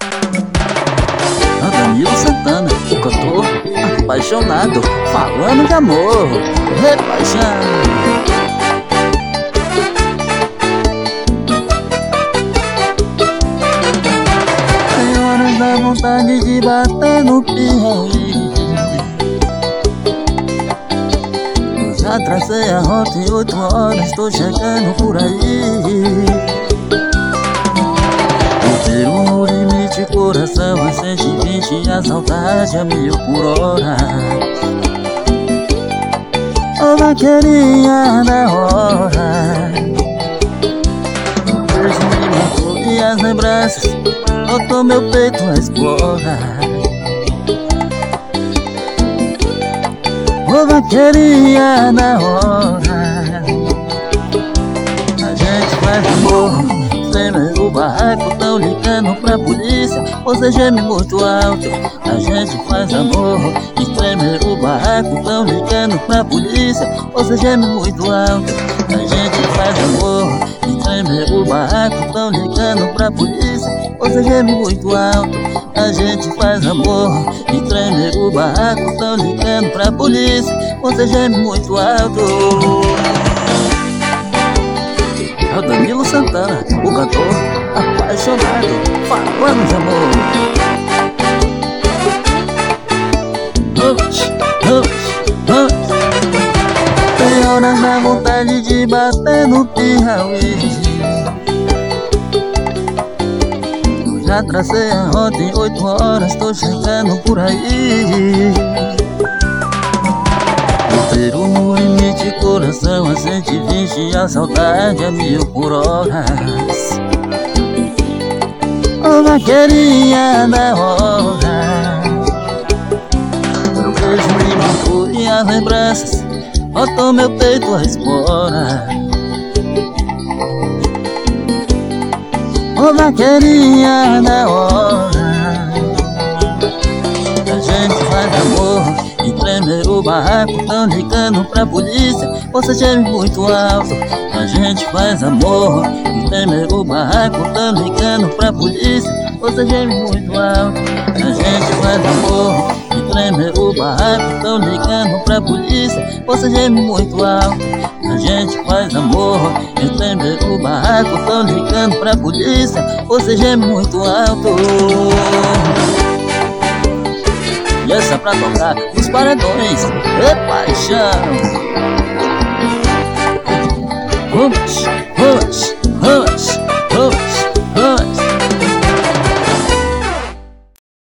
Danilo Santana, o cantor apaixonado, falando de amor, repaixão. Tem horas da vontade de bater no Piauí. Eu já tracei a rota em 8 horas, tô chegando por aí. Ter um limite, coração a 120 e a saudade a 1000 por hora. Ô vaqueirinha da hora, o beijo me matou e as lembranças botou meu peito a explorar. Ô vaqueirinha da hora, a gente faz amor. O barraco tão ligando pra polícia, você geme muito alto. A gente faz amor e treme o barraco tão ligando pra polícia, você geme muito alto. A gente faz amor e treme o barraco tão ligando pra polícia, você geme muito alto. A gente faz amor e treme o barraco tão ligando pra polícia, você geme muito alto. É o Danilo Santana, o cantor apaixonado, falando de amor. Tem horas da vontade de bater no Piauí. Eu já tracei a rota em 8 horas, tô chegando por aí. Ter um limite, coração a 120 e a saudade a 1000 por hora. Ô vaqueirinha da hora, o beijo me matou e as lembranças botou meu peito a explorar. Ô vaqueirinha da hora, a gente faz amor e treme o barraco tão ligando pra polícia, você geme muito alto. A gente faz amor e treme o barraco tão ligando pra polícia, você geme muito alto. A gente faz amor e treme o barraco tão ligando pra polícia, você geme muito alto. A gente faz amor e treme o barraco tão ligando pra polícia, você geme muito alto. E essa pra tocar os paredões, repaixão. Vamos, vamos, vamos, vamos.